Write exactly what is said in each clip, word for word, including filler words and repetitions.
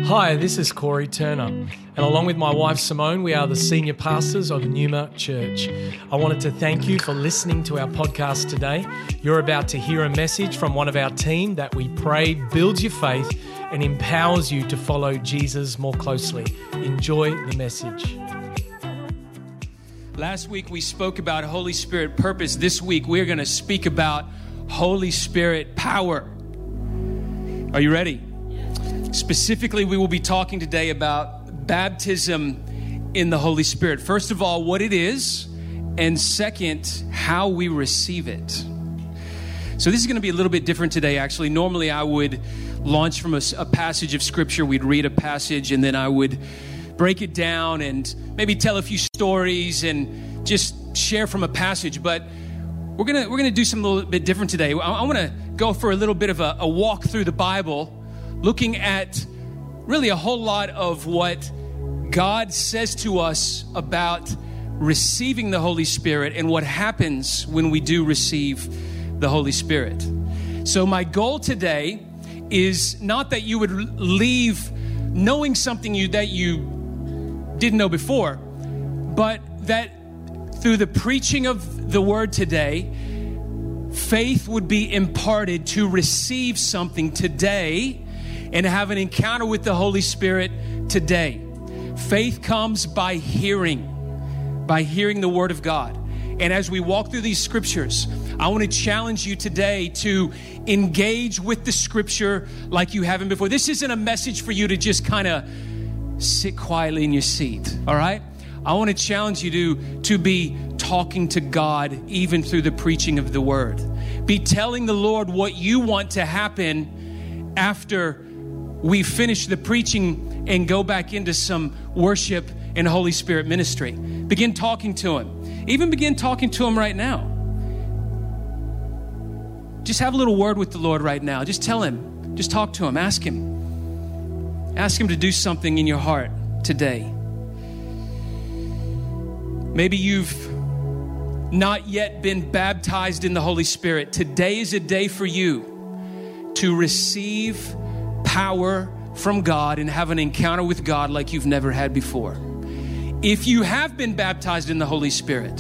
Hi, this is Corey Turner, and along with my wife Simone, we are the senior pastors of Numa Church. I wanted to thank you for listening to our podcast today. You're about to hear a message from one of our team that we pray builds your faith and empowers you to follow Jesus more closely. Enjoy the message. Last week we spoke about Holy Spirit purpose. This week we're going to speak about Holy Spirit power. Are you ready? Specifically, we will be talking today about baptism in the Holy Spirit. First of all, what it is, and second, how we receive it. So this is going to be a little bit different today, actually. Normally, I would launch from a, a passage of Scripture. We'd read a passage, and then I would break it down and maybe tell a few stories and just share from a passage. But we're gonna we're gonna do something a little bit different today. I, I want to go for a little bit of a, a walk through the Bible, looking at really a whole lot of what God says to us about receiving the Holy Spirit and what happens when we do receive the Holy Spirit. So my goal today is not that you would leave knowing something you that you didn't know before, but that through the preaching of the word today, faith would be imparted to receive something today and have an encounter with the Holy Spirit today. Faith comes by hearing, by hearing the Word of God. And as we walk through these scriptures, I want to challenge you today to engage with the scripture like you haven't before. This isn't a message for you to just kind of sit quietly in your seat, all right? I want to challenge you to, to be talking to God even through the preaching of the Word. Be telling the Lord what you want to happen after we finish the preaching and go back into some worship and Holy Spirit ministry. Begin talking to Him. Even begin talking to Him right now. Just have a little word with the Lord right now. Just tell Him. Just talk to Him. Ask Him. Ask Him to do something in your heart today. Maybe you've not yet been baptized in the Holy Spirit. Today is a day for you to receive power from God and have an encounter with God like you've never had before. If you have been baptized in the Holy Spirit,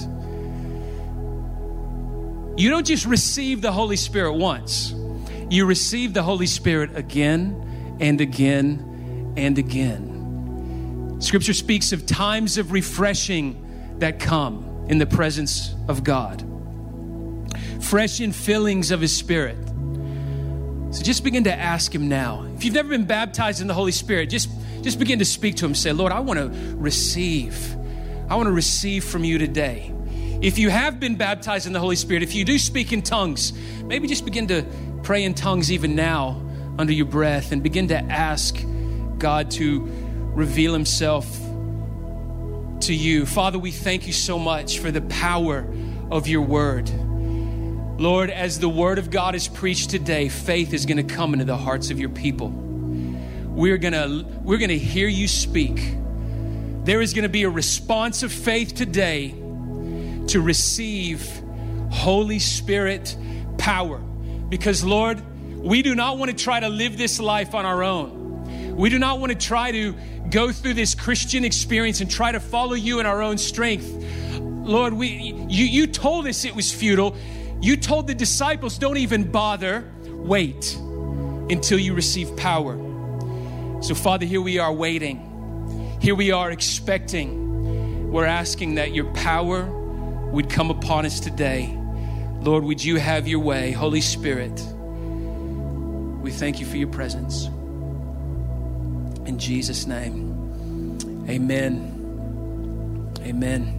you don't just receive the Holy Spirit once. You receive the Holy Spirit again and again and again. Scripture speaks of times of refreshing that come in the presence of God. Fresh infillings of His Spirit. So just begin to ask Him now. If you've never been baptized in the Holy Spirit, just, just begin to speak to Him. Say, Lord, I want to receive. I want to receive from you today. If you have been baptized in the Holy Spirit, if you do speak in tongues, maybe just begin to pray in tongues even now under your breath and begin to ask God to reveal Himself to you. Father, we thank you so much for the power of your word. Lord, as the word of God is preached today, faith is going to come into the hearts of your people. We're going to, we're going to hear you speak. There is going to be a response of faith today to receive Holy Spirit power. Because, Lord, we do not want to try to live this life on our own. We do not want to try to go through this Christian experience and try to follow you in our own strength. Lord, we you, you told us it was futile. You told the disciples, don't even bother. Wait until you receive power. So, Father, here we are waiting. Here we are expecting. We're asking that your power would come upon us today. Lord, would you have your way? Holy Spirit, we thank you for your presence. In Jesus' name, amen. Amen.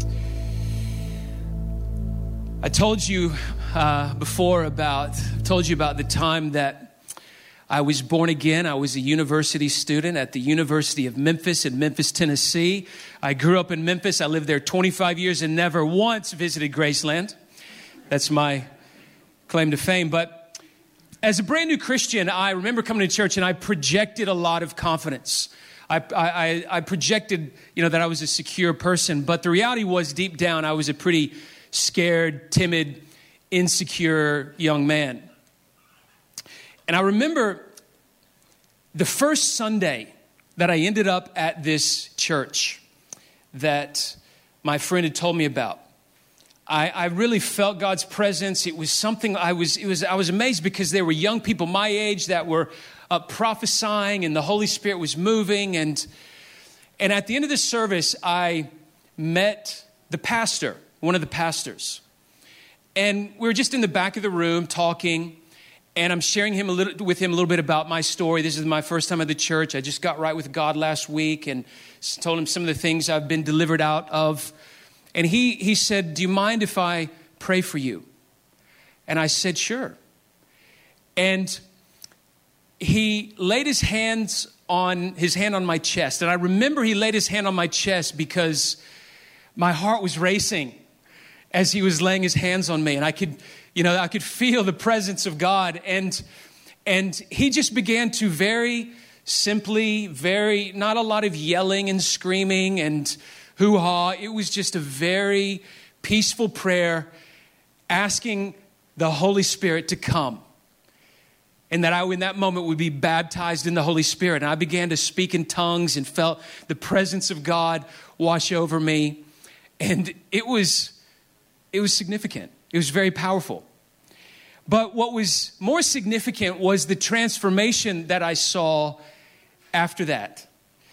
I told you uh, before about, told you about the time that I was born again. I was a university student at the University of Memphis in Memphis, Tennessee. I grew up in Memphis. I lived there twenty-five years and never once visited Graceland. That's my claim to fame. But as a brand new Christian, I remember coming to church and I projected a lot of confidence. I, I, I projected, you know, that I was a secure person. But the reality was, deep down, I was a pretty scared, timid, insecure young man. And I remember the first Sunday that I ended up at this church that my friend had told me about, I, I really felt God's presence. It was something I was, it was, I was amazed because there were young people my age that were uh, prophesying, and the Holy Spirit was moving. And, and at the end of the service, I met the pastor, one of the pastors. And we were just in the back of the room talking, and I'm sharing him a little, with him a little bit about my story. This is my first time at the church. I just got right with God last week, and told him some of the things I've been delivered out of. And he he said, "Do you mind if I pray for you?" And I said, "Sure." And he laid his hands on his hand on my chest. And I remember he laid his hand on my chest because my heart was racing as he was laying his hands on me. And I could, you know, I could feel the presence of God. And, and he just began to very simply, very, not a lot of yelling and screaming and hoo-ha. It was just a very peaceful prayer asking the Holy Spirit to come. And that I, in that moment, would be baptized in the Holy Spirit. And I began to speak in tongues and felt the presence of God wash over me. And it was, it was significant. It was very powerful. But what was more significant was the transformation that I saw after that.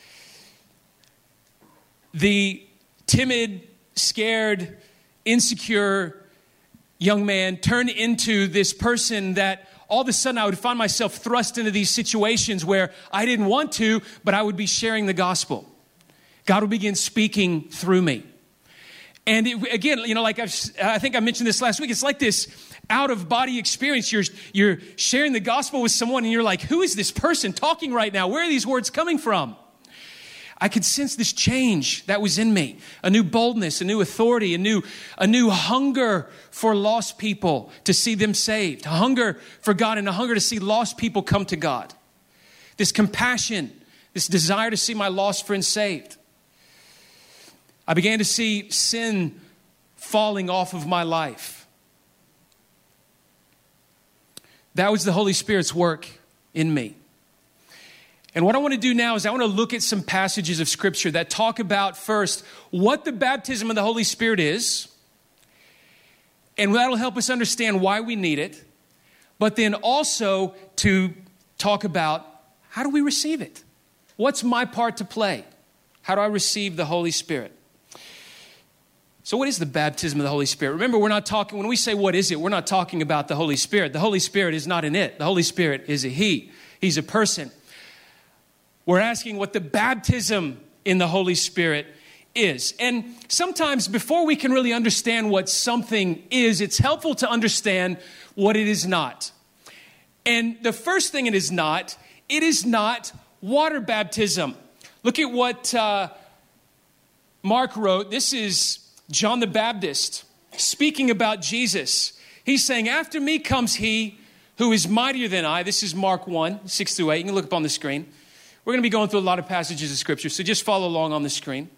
The timid, scared, insecure young man turned into this person that all of a sudden I would find myself thrust into these situations where I didn't want to, but I would be sharing the gospel. God would begin speaking through me. And it, again, you know, like I've, I think I mentioned this last week, it's like this out-of-body experience. You're, you're sharing the gospel with someone and you're like, who is this person talking right now? Where are these words coming from? I could sense this change that was in me, a new boldness, a new authority, a new, a new hunger for lost people to see them saved, a hunger for God and a hunger to see lost people come to God. This compassion, this desire to see my lost friends saved. I began to see sin falling off of my life. That was the Holy Spirit's work in me. And what I want to do now is I want to look at some passages of Scripture that talk about first what the baptism of the Holy Spirit is. And that'll help us understand why we need it. But then also to talk about how do we receive it? What's my part to play? How do I receive the Holy Spirit? So what is the baptism of the Holy Spirit? Remember, we're not talking, when we say what is it, we're not talking about the Holy Spirit. The Holy Spirit is not an it. The Holy Spirit is a he. He's a person. We're asking what the baptism in the Holy Spirit is. And sometimes before we can really understand what something is, it's helpful to understand what it is not. And the first thing it is not, it is not water baptism. Look at what uh, Mark wrote. This is John the Baptist speaking about Jesus. He's saying, after me comes he who is mightier than I. This is Mark one, six through eight. You can look up on the screen. We're going to be going through a lot of passages of Scripture, so just follow along on the screen.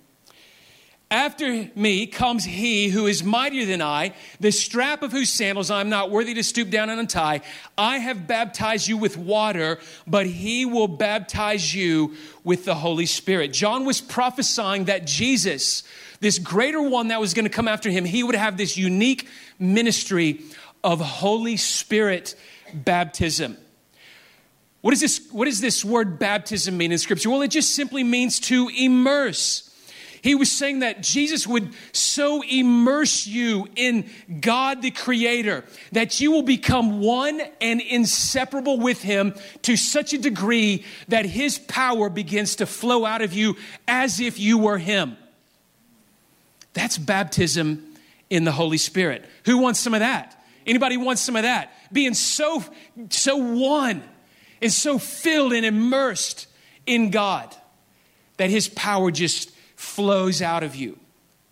After me comes he who is mightier than I, the strap of whose sandals I am not worthy to stoop down and untie. I have baptized you with water, but he will baptize you with the Holy Spirit. John was prophesying that Jesus, this greater one that was going to come after him, he would have this unique ministry of Holy Spirit baptism. What is this, what does this word baptism mean in Scripture? Well, it just simply means to immerse. He was saying that Jesus would so immerse you in God the Creator that you will become one and inseparable with him to such a degree that his power begins to flow out of you as if you were him. That's baptism in the Holy Spirit. Who wants some of that? Anybody wants some of that? Being so, so one and so filled and immersed in God that his power just flows out of you.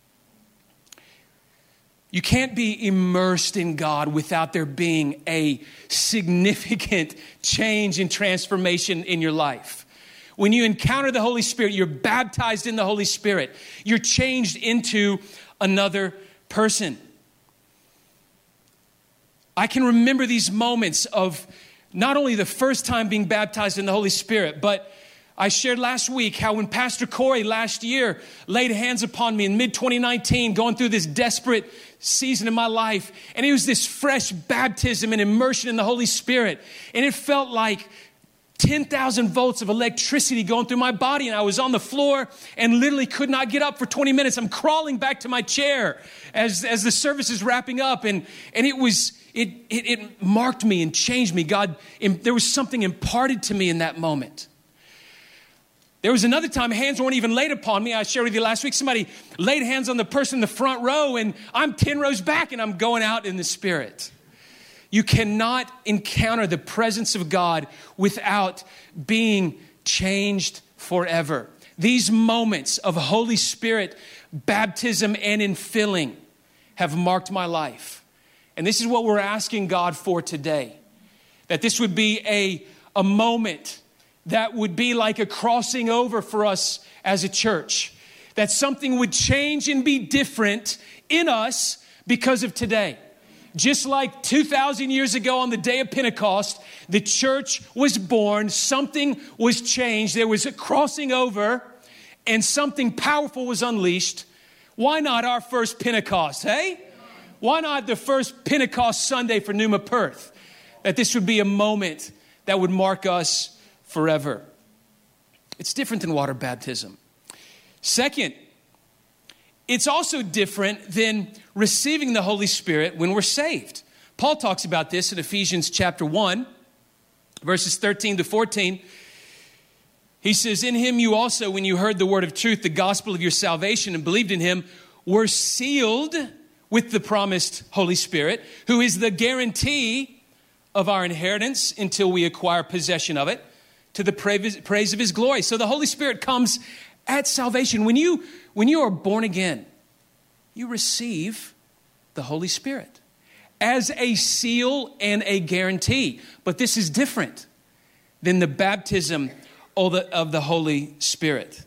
You can't be immersed in God without there being a significant change and transformation in your life. When you encounter the Holy Spirit, you're baptized in the Holy Spirit. You're changed into another person. I can remember these moments of not only the first time being baptized in the Holy Spirit, but I shared last week how when Pastor Corey last year laid hands upon me in mid twenty nineteen, going through this desperate season in my life, and it was this fresh baptism and immersion in the Holy Spirit. And it felt like ten thousand volts of electricity going through my body, and I was on the floor and literally could not get up for twenty minutes. I'm crawling back to my chair as, as the service is wrapping up, and, and it was, it, it, it marked me and changed me. God, there was something imparted to me in that moment. There was another time hands weren't even laid upon me. I shared with you last week, somebody laid hands on the person in the front row, and I'm ten rows back and I'm going out in the Spirit. You cannot encounter the presence of God without being changed forever. These moments of Holy Spirit baptism and infilling have marked my life. And this is what we're asking God for today. That this would be a, a moment that would be like a crossing over for us as a church. That something would change and be different in us because of today. Just like two thousand years ago on the day of Pentecost, the church was born, something was changed, there was a crossing over, and something powerful was unleashed. Why not our first Pentecost, hey? Why not the first Pentecost Sunday for Numa Perth? That this would be a moment that would mark us forever. It's different than water baptism. Second, it's also different than receiving the Holy Spirit when we're saved. Paul talks about this in Ephesians chapter one, verses thirteen to fourteen. He says, in him you also, when you heard the word of truth, the gospel of your salvation, and believed in him, were sealed with the promised Holy Spirit, who is the guarantee of our inheritance until we acquire possession of it, to the praise of his glory. So the Holy Spirit comes at salvation. When you, when you are born again, you receive the Holy Spirit as a seal and a guarantee. But this is different than the baptism of the, of the Holy Spirit.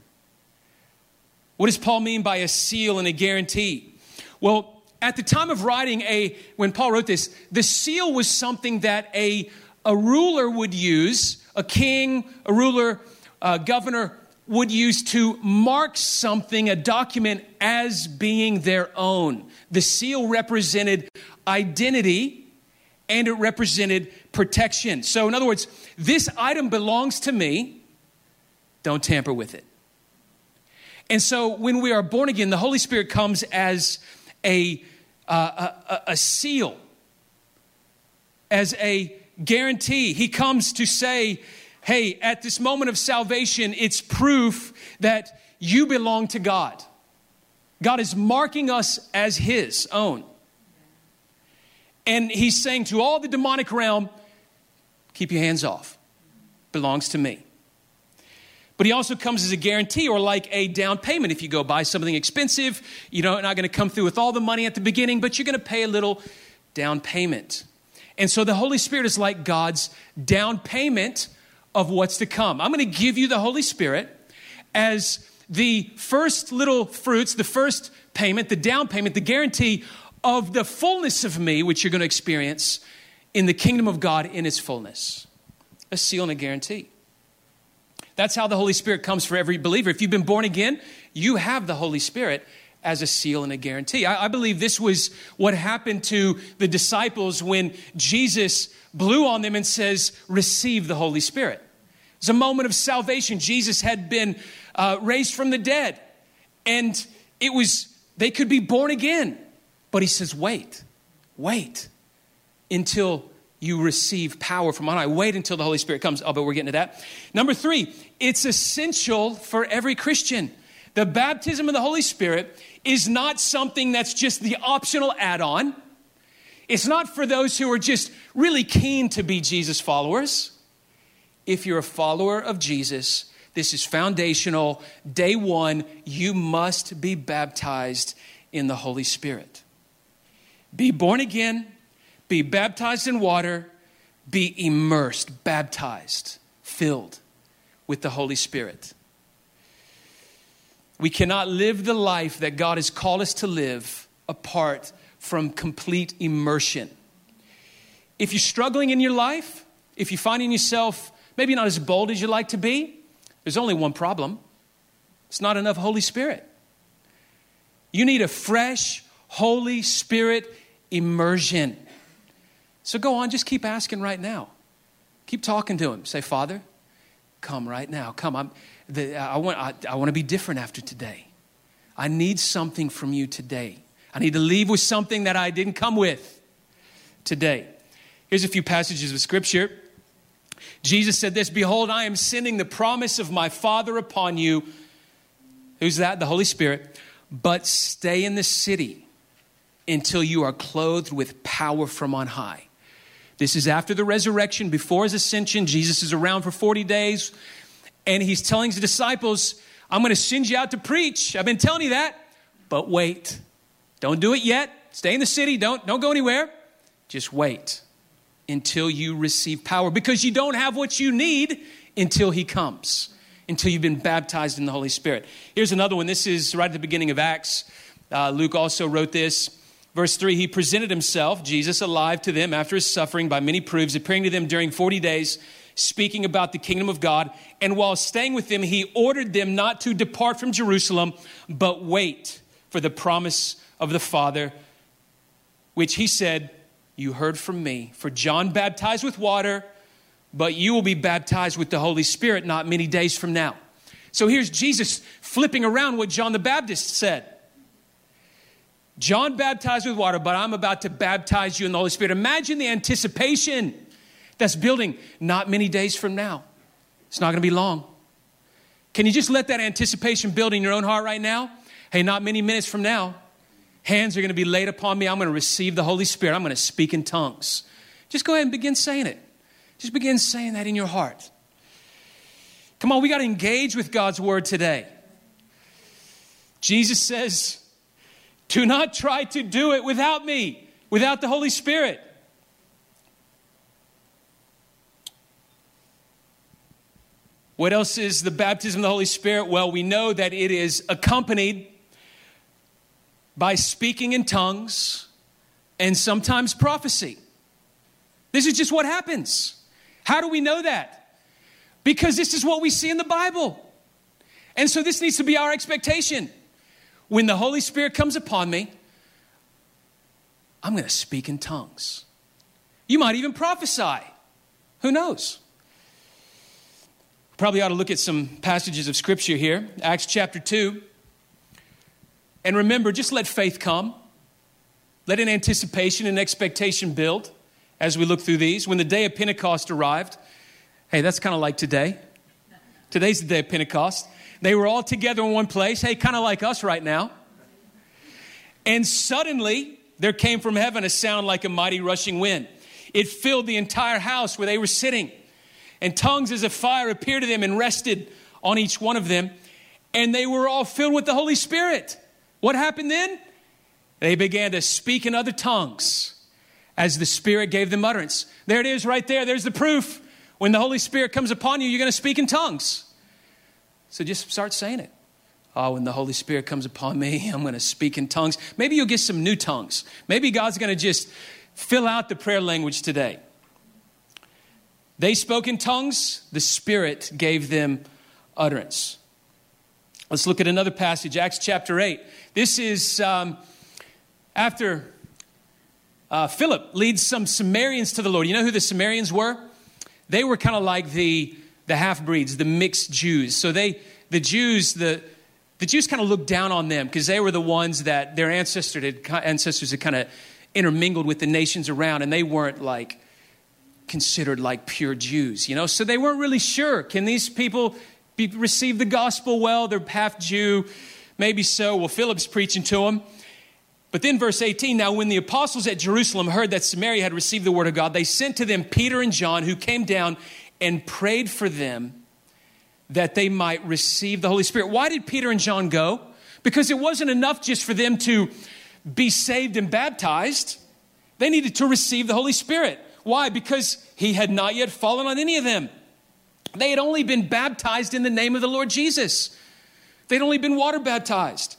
What does Paul mean by a seal and a guarantee? Well, at the time of writing, a when Paul wrote this, the seal was something that a, a ruler would use. A king, a ruler, a governor would use to mark something, a document, as being their own. The seal represented identity and it represented protection. So in other words, this item belongs to me. Don't tamper with it. And so when we are born again, the Holy Spirit comes as a, uh, a, a seal, as a guarantee. He comes to say, hey, at this moment of salvation, it's proof that you belong to God. God is marking us as his own. And he's saying to all the demonic realm, keep your hands off. Belongs to me. But he also comes as a guarantee, or like a down payment. If you go buy something expensive, you're not going to come through with all the money at the beginning, but you're going to pay a little down payment. And so the Holy Spirit is like God's down payment of what's to come. I'm going to give you the Holy Spirit as the first little fruits, the first payment, the down payment, the guarantee of the fullness of me, which you're going to experience in the kingdom of God in its fullness. A seal and a guarantee. That's how the Holy Spirit comes for every believer. If you've been born again, you have the Holy Spirit as a seal and a guarantee. I, I believe this was what happened to the disciples when Jesus blew on them and says, receive the Holy Spirit. It was a moment of salvation. Jesus had been uh, raised from the dead, and it was, they could be born again. But he says, wait, wait until you receive power from on high. Wait until the Holy Spirit comes. Oh, but we're getting to that. Number three, it's essential for every Christian. The baptism of the Holy Spirit is not something that's just the optional add-on. It's not for those who are just really keen to be Jesus followers. If you're a follower of Jesus, this is foundational. Day one, you must be baptized in the Holy Spirit. Be born again, be baptized in water, be immersed, baptized, filled with the Holy Spirit. We cannot live the life that God has called us to live apart from complete immersion. If you're struggling in your life, if you're finding yourself maybe not as bold as you'd like to be, there's only one problem. It's not enough Holy Spirit. You need a fresh Holy Spirit immersion. So go on, just keep asking right now. Keep talking to him. Say, Father, come right now. Come. I'm, the, I want, I, I want to be different after today. I need something from you today. I need to leave with something that I didn't come with today. Here's a few passages of Scripture. Jesus said this, behold, I am sending the promise of my Father upon you. Who's that? The Holy Spirit. But stay in the city until you are clothed with power from on high. This is after the resurrection, before his ascension. Jesus is around for forty days. And he's telling his disciples, I'm going to send you out to preach. I've been telling you that. But wait. Don't do it yet. Stay in the city. Don't, don't go anywhere. Just wait until you receive power. Because you don't have what you need until he comes. Until you've been baptized in the Holy Spirit. Here's another one. This is right at the beginning of Acts. Uh, Luke also wrote this. Verse three, he presented himself, Jesus, alive to them after his suffering by many proofs, appearing to them during forty days, speaking about the kingdom of God. And while staying with them, he ordered them not to depart from Jerusalem, but wait for the promise of the Father, which he said, you heard from me. For John baptized with water, but you will be baptized with the Holy Spirit not many days from now. So here's Jesus flipping around what John the Baptist said. John baptized with water, but I'm about to baptize you in the Holy Spirit. Imagine the anticipation that's building not many days from now. It's not going to be long. Can you just let that anticipation build in your own heart right now? Hey, not many minutes from now, hands are going to be laid upon me. I'm going to receive the Holy Spirit. I'm going to speak in tongues. Just go ahead and begin saying it. Just begin saying that in your heart. Come on, we got to engage with God's word today. Jesus says, do not try to do it without me, without the Holy Spirit. What else is the baptism of the Holy Spirit? Well, we know that it is accompanied by speaking in tongues and sometimes prophecy. This is just what happens. How do we know that? Because this is what we see in the Bible. And so this needs to be our expectation. When the Holy Spirit comes upon me, I'm going to speak in tongues. You might even prophesy. Who knows? Probably ought to look at some passages of Scripture here. Acts chapter two. And remember, just let faith come. Let an anticipation and expectation build as we look through these. When the day of Pentecost arrived, hey, that's kind of like today. Today's the day of Pentecost. They were all together in one place. Hey, kind of like us right now. And suddenly, there came from heaven a sound like a mighty rushing wind. It filled the entire house where they were sitting. And tongues as a fire appeared to them and rested on each one of them. And they were all filled with the Holy Spirit. What happened then? They began to speak in other tongues as the Spirit gave them utterance. There it is right there. There's the proof. When the Holy Spirit comes upon you, you're going to speak in tongues. So just start saying it. Oh, when the Holy Spirit comes upon me, I'm going to speak in tongues. Maybe you'll get some new tongues. Maybe God's going to just fill out the prayer language today. They spoke in tongues. The Spirit gave them utterance. Let's look at another passage, Acts chapter eight. This is um, after uh, Philip leads some Samaritans to the Lord. You know who the Samaritans were? They were kind of like the the half-breeds, the mixed Jews. So they, the Jews, the, the Jews kind of looked down on them because they were the ones that their ancestors had, ancestors had kind of intermingled with the nations around, and they weren't like considered like pure Jews, you know? So they weren't really sure. Can these people be, receive the gospel well? They're half Jew. Maybe so. Well, Philip's preaching to them. But then verse eighteen, now when the apostles at Jerusalem heard that Samaria had received the word of God, they sent to them Peter and John, who came down and prayed for them that they might receive the Holy Spirit. Why did Peter and John go? Because it wasn't enough just for them to be saved and baptized. They needed to receive the Holy Spirit. Why? Because he had not yet fallen on any of them. They had only been baptized in the name of the Lord Jesus. They'd only been water baptized.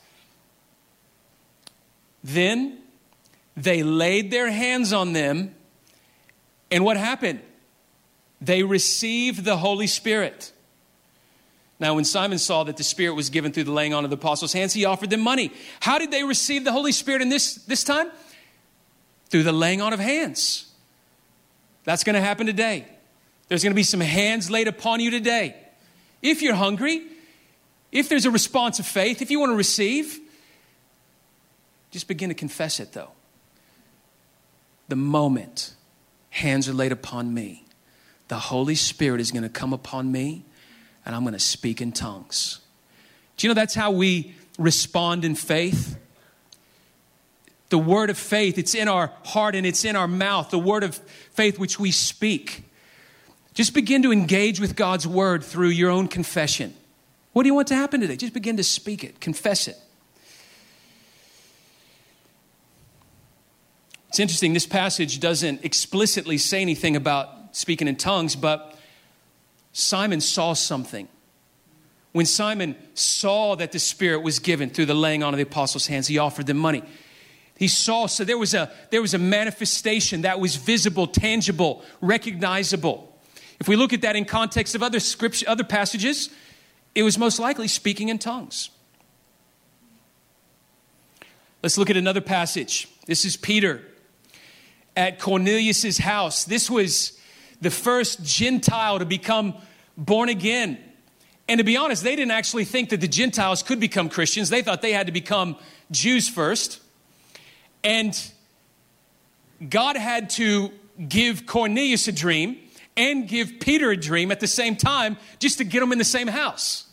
Then they laid their hands on them, and what happened? they received the Holy Spirit. Now, when Simon saw that the Spirit was given through the laying on of the apostles' hands, he offered them money. How did they receive the Holy Spirit in this, this time? Through the laying on of hands. That's going to happen today. There's going to be some hands laid upon you today. If you're hungry, if there's a response of faith, if you want to receive, just begin to confess it, though. The moment hands are laid upon me, the Holy Spirit is going to come upon me, and I'm going to speak in tongues. Do you know that's how we respond in faith? The word of faith, it's in our heart and it's in our mouth. The word of faith which we speak. Just begin to engage with God's word through your own confession. What do you want to happen today? Just begin to speak it, confess it. It's interesting, this passage doesn't explicitly say anything about speaking in tongues, but Simon saw something. When Simon saw that the Spirit was given through the laying on of the apostles' hands, he offered them money. He saw, so there was a there was a manifestation that was visible, tangible, recognizable. If we look at that in context of other scripture, other passages, it was most likely speaking in tongues. Let's look at another passage. This is Peter at Cornelius' house. This was the first Gentile to become born again. And to be honest, they didn't actually think that the Gentiles could become Christians. They thought they had to become Jews first. And God had to give Cornelius a dream and give Peter a dream at the same time just to get them in the same house.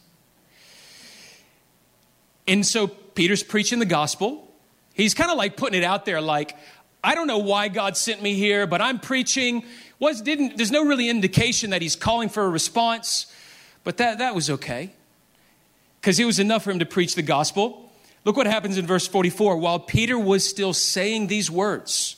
And so Peter's preaching the gospel. He's kind of like putting it out there like, I don't know why God sent me here, but I'm preaching. Was didn't there's no really indication that he's calling for a response, but that, that was okay. Because it was enough for him to preach the gospel. Look what happens in verse forty-four. While Peter was still saying these words,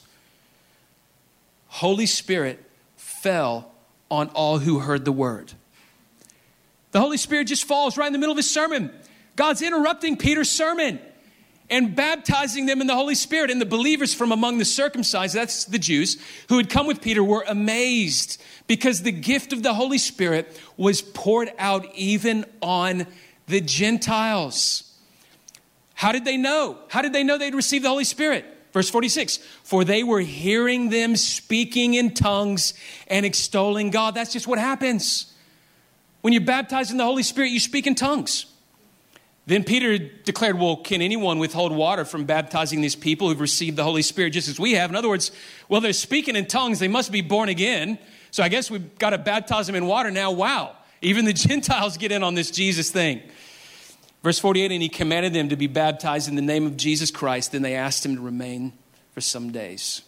Holy Spirit fell on all who heard the word. The Holy Spirit just falls right in the middle of his sermon. God's interrupting Peter's sermon and baptizing them in the Holy Spirit. And the believers from among the circumcised, that's the Jews, who had come with Peter were amazed because the gift of the Holy Spirit was poured out even on the Gentiles. How did they know? How did they know they'd received the Holy Spirit? Verse forty-six, for they were hearing them speaking in tongues and extolling God. That's just what happens. When you're baptized in the Holy Spirit, you speak in tongues. Then Peter declared, well, can anyone withhold water from baptizing these people who've received the Holy Spirit just as we have? In other words, well, they're speaking in tongues. They must be born again. So I guess we've got to baptize them in water now. Wow. Even the Gentiles get in on this Jesus thing. Verse forty-eight, and he commanded them to be baptized in the name of Jesus Christ. Then they asked him to remain for some days.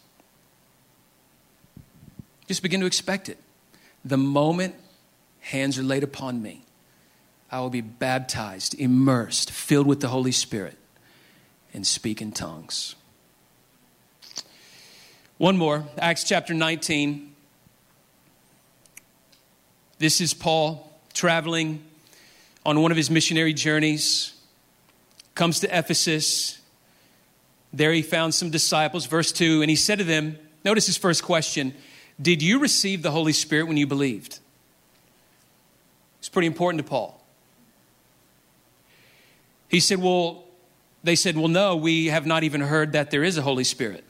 Just begin to expect it. The moment hands are laid upon me, I will be baptized, immersed, filled with the Holy Spirit, and speak in tongues. One more, Acts chapter nineteen. This is Paul traveling on one of his missionary journeys. Comes to Ephesus. There he found some disciples. Verse two, and he said to them, notice his first question, did you receive the Holy Spirit when you believed? It's pretty important to Paul. He said, well, they said, well, no, we have not even heard that there is a Holy Spirit.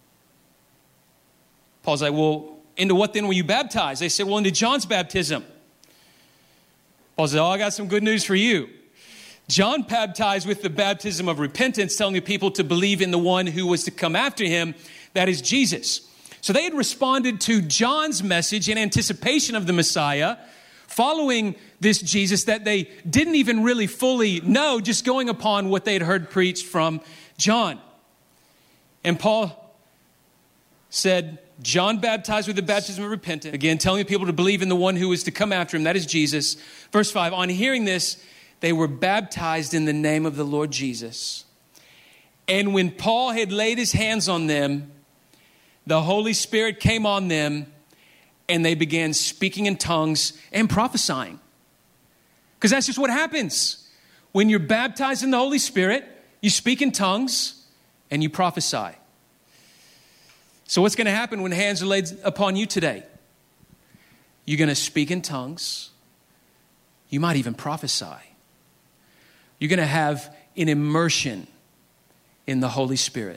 Paul's like, well, into what then were you baptized? They said, well, into John's baptism. Paul said, oh, I got some good news for you. John baptized with the baptism of repentance, telling the people to believe in the one who was to come after him, that is Jesus. So they had responded to John's message in anticipation of the Messiah, following this Jesus that they didn't even really fully know, just going upon what they had heard preached from John. And Paul said, John baptized with the baptism of repentance, again, telling the people to believe in the one who was to come after him, that is Jesus. Verse five, on hearing this, they were baptized in the name of the Lord Jesus. And when Paul had laid his hands on them, the Holy Spirit came on them, and they began speaking in tongues and prophesying. Because that's just what happens. When you're baptized in the Holy Spirit, you speak in tongues and you prophesy. So what's going to happen when hands are laid upon you today? You're going to speak in tongues. You might even prophesy. You're going to have an immersion in the Holy Spirit.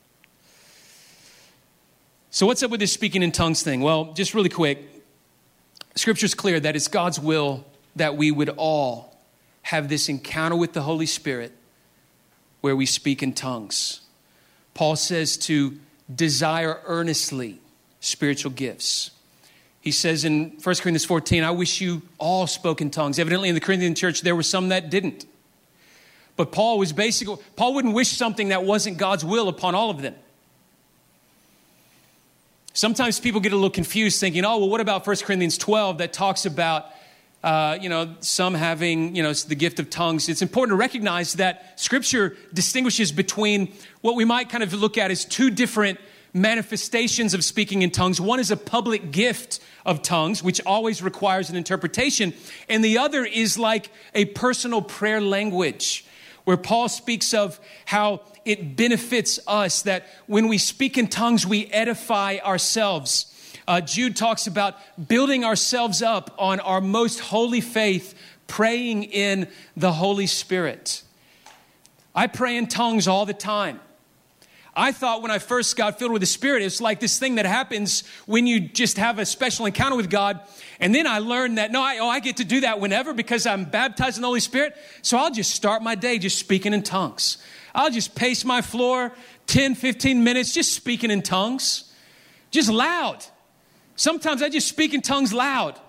So what's up with this speaking in tongues thing? Well, just really quick, Scripture's clear that it's God's will that we would all have this encounter with the Holy Spirit where we speak in tongues. Paul says to desire earnestly spiritual gifts. He says in First Corinthians fourteen, I wish you all spoke in tongues. Evidently in the Corinthian church, there were some that didn't. But Paul was basically, Paul wouldn't wish something that wasn't God's will upon all of them. Sometimes people get a little confused thinking, oh, well, what about First Corinthians twelve that talks about, uh, you know, some having, you know, the gift of tongues. It's important to recognize that Scripture distinguishes between what we might kind of look at as two different manifestations of speaking in tongues. One is a public gift of tongues, which always requires an interpretation. And the other is like a personal prayer language, where Paul speaks of how it benefits us that when we speak in tongues, we edify ourselves. Uh, Jude talks about building ourselves up on our most holy faith, praying in the Holy Spirit. I pray in tongues all the time. I thought when I first got filled with the Spirit, it's like this thing that happens when you just have a special encounter with God. And then I learned that, no, I, oh, I get to do that whenever because I'm baptized in the Holy Spirit. So I'll just start my day just speaking in tongues. I'll just pace my floor ten, fifteen minutes, just speaking in tongues, just loud. Sometimes I just speak in tongues loud,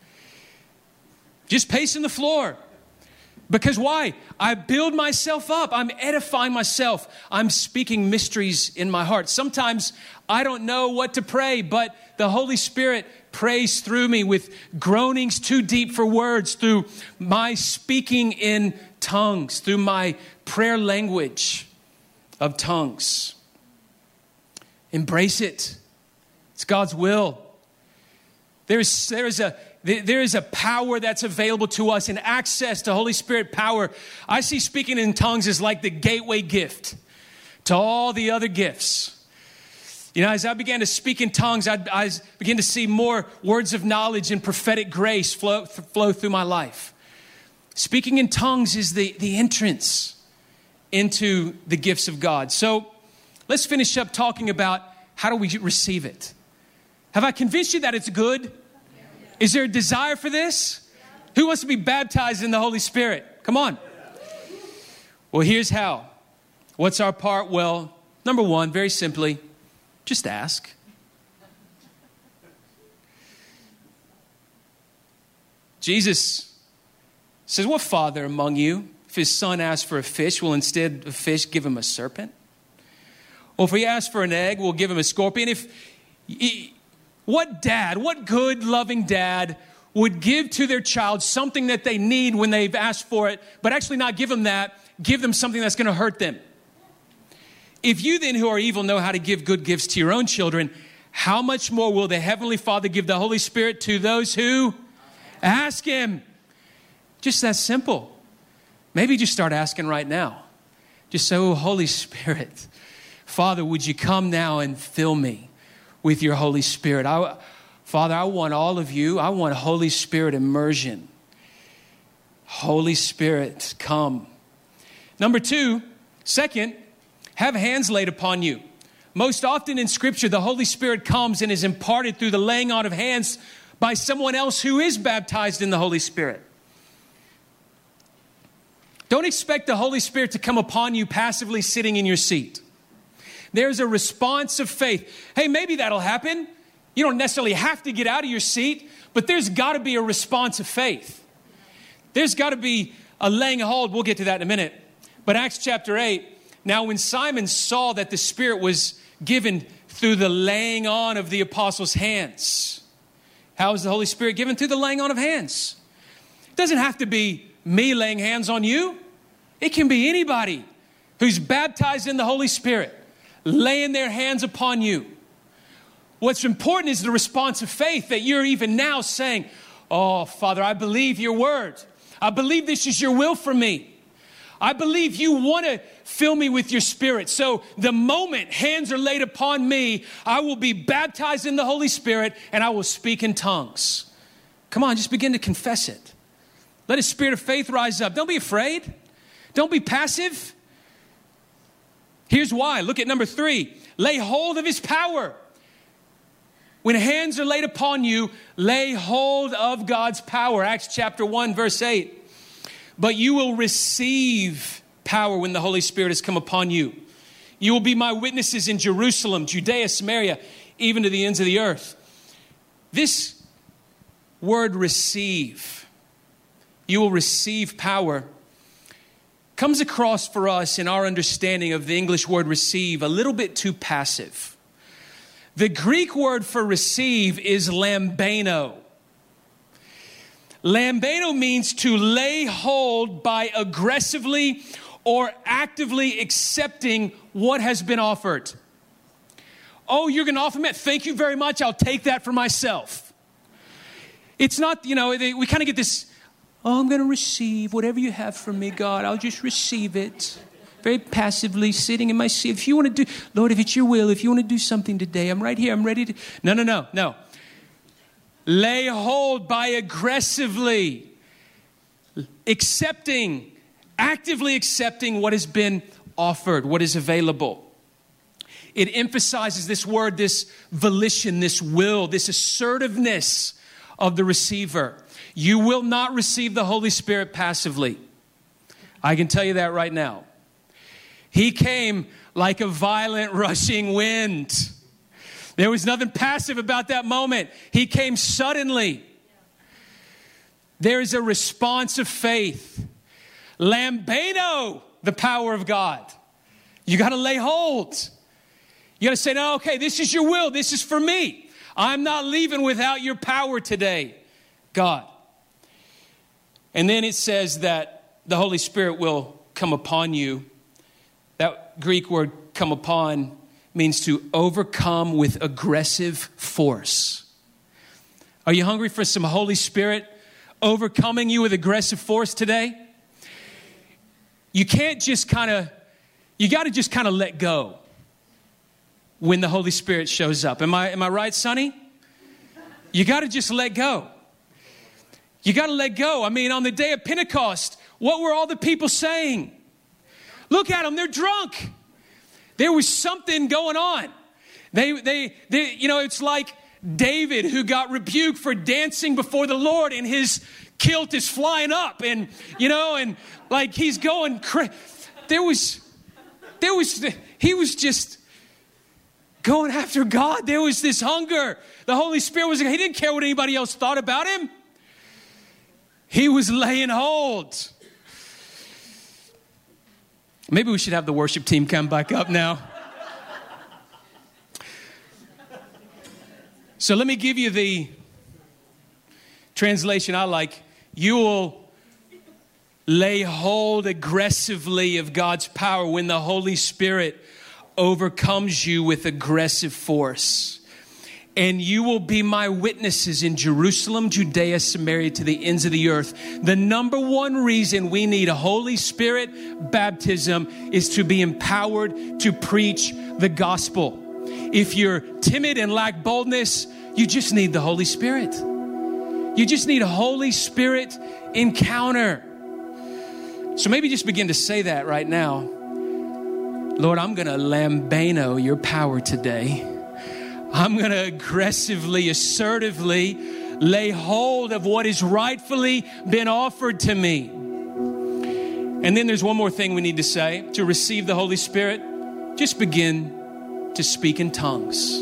just pacing the floor. Because why? I build myself up. I'm edifying myself. I'm speaking mysteries in my heart. Sometimes I don't know what to pray, but the Holy Spirit prays through me with groanings too deep for words, through my speaking in tongues, through my prayer language of tongues. Embrace it. It's God's will. There's, there's a There is a power that's available to us and access to Holy Spirit power. I see speaking in tongues as like the gateway gift to all the other gifts. You know, as I began to speak in tongues, I, I began to see more words of knowledge and prophetic grace flow, flow through my life. Speaking in tongues is the, the entrance into the gifts of God. So let's finish up talking about how do we receive it. Have I convinced you that it's good? Is there a desire for this? Who wants to be baptized in the Holy Spirit? Come on. Well, here's how. What's our part? Well, number one, very simply, just ask. Jesus says, what father among you, if his son asks for a fish, will instead of fish give him a serpent? Or if he asks for an egg, will give him a scorpion? If he, What dad, what good, loving dad would give to their child something that they need when they've asked for it, but actually not give them that, give them something that's going to hurt them? If you then who are evil know how to give good gifts to your own children, how much more will the Heavenly Father give the Holy Spirit to those who ask Him? Just that simple. Maybe just start asking right now. Just say, oh, Holy Spirit, Father, would you come now and fill me with your Holy Spirit? I, Father, I want all of you. I want Holy Spirit immersion. Holy Spirit, come. Number two, second, have hands laid upon you. Most often in Scripture, the Holy Spirit comes and is imparted through the laying on of hands by someone else who is baptized in the Holy Spirit. Don't expect the Holy Spirit to come upon you passively sitting in your seat. There's a response of faith. Hey, maybe that'll happen. You don't necessarily have to get out of your seat, but there's got to be a response of faith. There's got to be a laying hold. We'll get to that in a minute. But Acts chapter eight, now when Simon saw that the Spirit was given through the laying on of the apostles' hands. How is the Holy Spirit given? Through the laying on of hands. It doesn't have to be me laying hands on you. It can be anybody who's baptized in the Holy Spirit laying their hands upon you. What's important is the response of faith that you're even now saying, oh, Father, I believe your word. I believe this is your will for me. I believe you want to fill me with your Spirit. So the moment hands are laid upon me, I will be baptized in the Holy Spirit and I will speak in tongues. Come on, just begin to confess it. Let a spirit of faith rise up. Don't be afraid. Don't be passive. Here's why. Look at number three. Lay hold of his power. When hands are laid upon you, lay hold of God's power. Acts chapter one, verse eight. But you will receive power when the Holy Spirit has come upon you. You will be my witnesses in Jerusalem, Judea, Samaria, even to the ends of the earth. This word receive, you will receive power, comes across for us in our understanding of the English word receive a little bit too passive. The Greek word for receive is lambano. Lambano means to lay hold by aggressively or actively accepting what has been offered. Oh, you're going to offer me? Thank you very much. I'll take that for myself. It's not, you know, they, we kind of get this, oh, I'm going to receive whatever you have from me, God. I'll just receive it. Very passively sitting in my seat. If you want to do, Lord, if it's your will, if you want to do something today, I'm right here. I'm ready to. No, no, no, no. Lay hold by aggressively accepting, actively accepting what has been offered, what is available. It emphasizes this word, this volition, this will, this assertiveness of the receiver. You will not receive the Holy Spirit passively. I can tell you that right now. He came like a violent rushing wind. There was nothing passive about that moment. He came suddenly. There is a response of faith. Lambano, the power of God. You got to lay hold. You got to say, no, okay, this is your will. This is for me. I'm not leaving without your power today, God. And then it says that the Holy Spirit will come upon you. That Greek word come upon means to overcome with aggressive force. Are you hungry for some Holy Spirit overcoming you with aggressive force today? You can't just kind of, you got to just kind of let go when the Holy Spirit shows up. Am I, am I right, Sonny? You got to just let go. You got to let go. I mean, on the day of Pentecost, what were all the people saying? Look at them, they're drunk. There was something going on. They, they, they, you know, it's like David who got rebuked for dancing before the Lord and his kilt is flying up and, you know, and like he's going crazy. There was, there was, he was just going after God. There was this hunger. The Holy Spirit was, he didn't care what anybody else thought about him. He was laying hold. Maybe we should have the worship team come back up now. So let me give you the translation I like. You will lay hold aggressively of God's power when the Holy Spirit overcomes you with aggressive force. And you will be my witnesses in Jerusalem, Judea, Samaria, to the ends of the earth. The number one reason we need a Holy Spirit baptism is to be empowered to preach the gospel. If you're timid and lack boldness, you just need the Holy Spirit. You just need a Holy Spirit encounter. So maybe just begin to say that right now. Lord, I'm going to lambano your power today. I'm going to aggressively, assertively lay hold of what has rightfully been offered to me. And then there's one more thing we need to say. To receive the Holy Spirit, just begin to speak in tongues.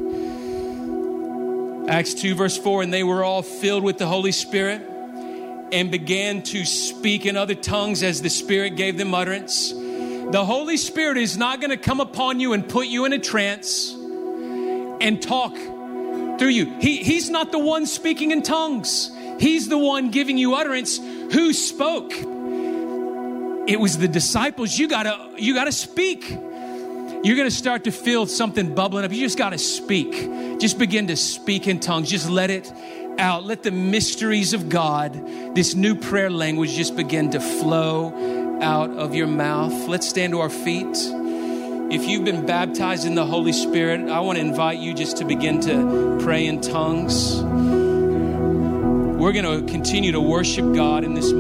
Acts two verse four, and they were all filled with the Holy Spirit and began to speak in other tongues as the Spirit gave them utterance. The Holy Spirit is not going to come upon you and put you in a trance and talk through you. He, he's not the one speaking in tongues. He's the one giving you utterance. Who spoke? It was the disciples. You gotta, you gotta speak. You're gonna start to feel something bubbling up. You just gotta speak. Just begin to speak in tongues. Just let it out. Let the mysteries of God, this new prayer language, just begin to flow out of your mouth. Let's stand to our feet. If you've been baptized in the Holy Spirit, I want to invite you just to begin to pray in tongues. we're going to continue to worship God in this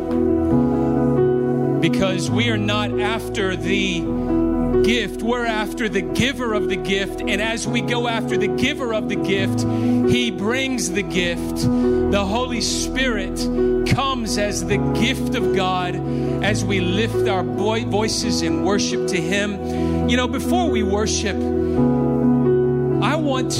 moment, because we are not after the gift, we're after the giver of the gift. And as we go after the giver of the gift, he brings the gift. The Holy Spirit comes as the gift of God as we lift our voices in worship to him. You know, before we worship, I want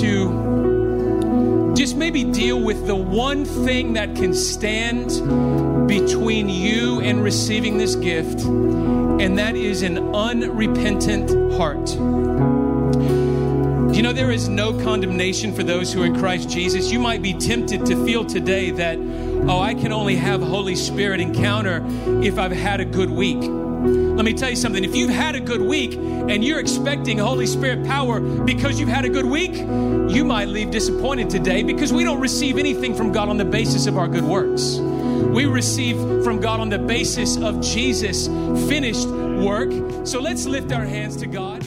to just maybe deal with the one thing that can stand between you and receiving this gift, and that is an unrepentant heart. You know, there is no condemnation for those who are in Christ Jesus. You might be tempted to feel today that, oh, I can only have Holy Spirit encounter if I've had a good week. Let me tell you something. If you've had a good week and you're expecting Holy Spirit power because you've had a good week, you might leave disappointed today, because we don't receive anything from God on the basis of our good works. We receive from God on the basis of Jesus' finished work. So let's lift our hands to God.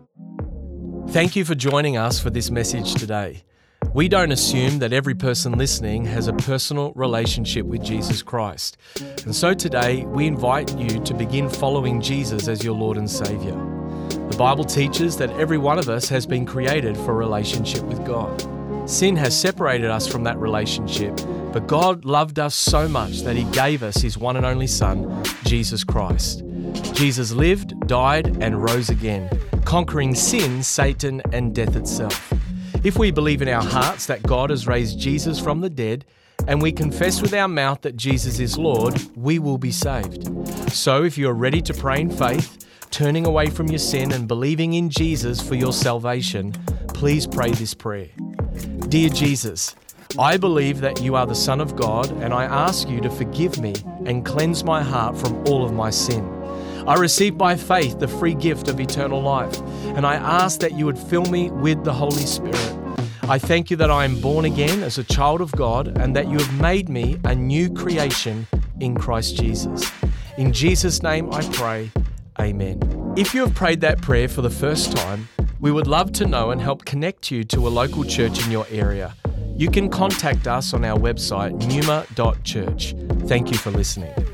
Thank you for joining us for this message today. We don't assume that every person listening has a personal relationship with Jesus Christ. And so today, we invite you to begin following Jesus as your Lord and Savior. The Bible teaches that every one of us has been created for a relationship with God. Sin has separated us from that relationship, but God loved us so much that he gave us his one and only Son, Jesus Christ. Jesus lived, died, and rose again, conquering sin, Satan, and death itself. If we believe in our hearts that God has raised Jesus from the dead, and we confess with our mouth that Jesus is Lord, we will be saved. So if you are ready to pray in faith, turning away from your sin and believing in Jesus for your salvation, please pray this prayer. Dear Jesus, I believe that you are the Son of God, and I ask you to forgive me and cleanse my heart from all of my sin. I receive by faith the free gift of eternal life, and I ask that you would fill me with the Holy Spirit. I thank you that I am born again as a child of God, and that you have made me a new creation in Christ Jesus. In Jesus' name I pray, amen. If you have prayed that prayer for the first time, we would love to know and help connect you to a local church in your area. You can contact us on our website, pneuma dot church. Thank you for listening.